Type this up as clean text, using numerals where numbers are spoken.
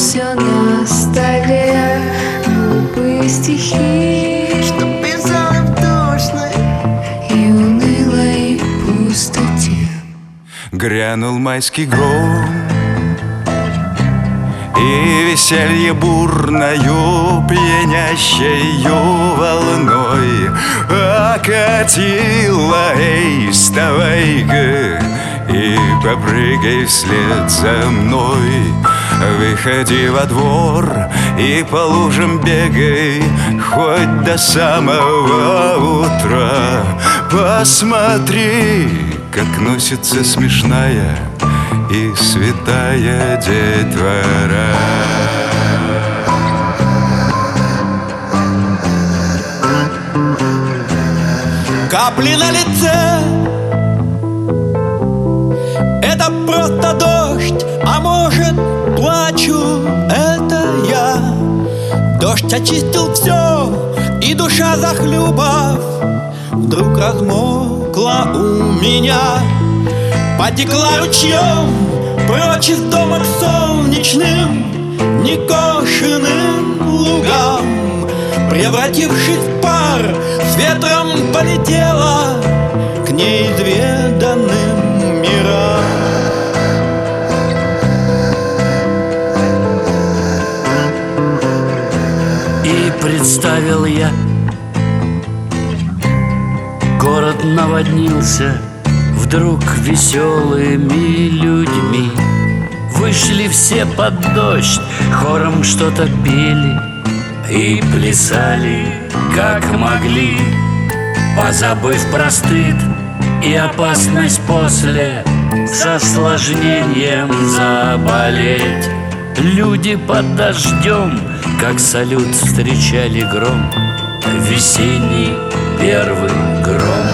все на столе, глупые стихи, что писала в душной и унылой пустоте. Грянул майский гром, и веселье бурною, пьянящею волной окатило. Эй, вставай-ка и попрыгай вслед за мной. Выходи во двор и по лужам бегай, хоть до самого утра. Посмотри, как носится смешная и святая детвора. Капли на лице — это просто дождь, а может, плачу, это я. Дождь очистил все, и душа, захлюбав, вдруг размокла у меня. Потекла ручьем прочь из дома к солнечным, некошенным лугам. Превратившись в пар, с ветром полетела к неизведанным мирам. И представил я, город наводнился вдруг веселыми людьми. Вышли все под дождь, хором что-то пели и плясали, как могли, позабыв про стыд и опасность после с осложнением заболеть. Люди под дождем, как салют, встречали гром, весенний первый гром.